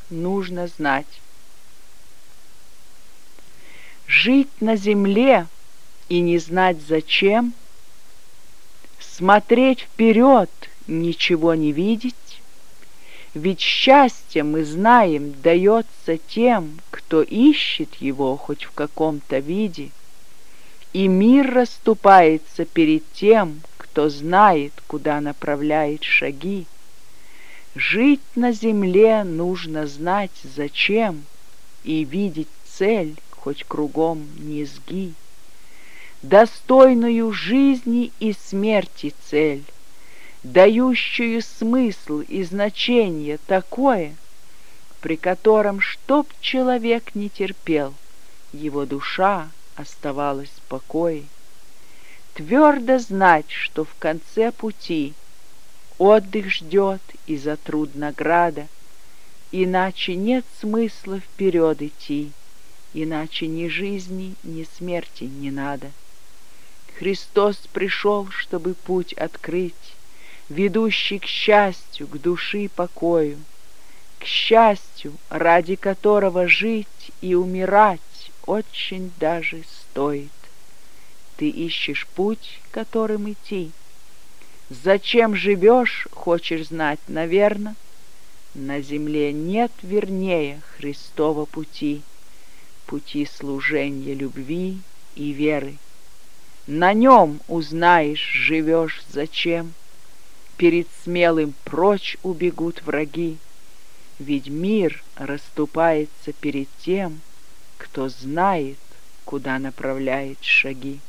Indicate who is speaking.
Speaker 1: нужно знать. Жить на земле и не знать зачем, смотреть вперед, ничего не видеть, ведь счастье, мы знаем, дается тем, кто ищет его хоть в каком-то виде, и мир расступается перед тем, кто знает, куда направляет шаги. Жить на земле нужно знать зачем и видеть цель, хоть кругом низги. Достойную жизни и смерти цель, дающую смысл и значение такое, при котором, чтоб человек не терпел, его душа оставалась в покое. Твердо знать, что в конце пути отдых ждет и за труд награда, иначе нет смысла вперед идти, иначе ни жизни, ни смерти не надо. Христос пришел, чтобы путь открыть, ведущий к счастью, к души покою, к счастью, ради которого жить и умирать очень даже стоит. Ты ищешь путь, которым идти. Зачем живешь, хочешь знать, наверно? На земле нет вернее Христова пути, пути служения любви и веры. На нем узнаешь, живешь зачем. Перед смелым прочь убегут враги, ведь мир расступается перед тем, кто знает, куда направляет шаги.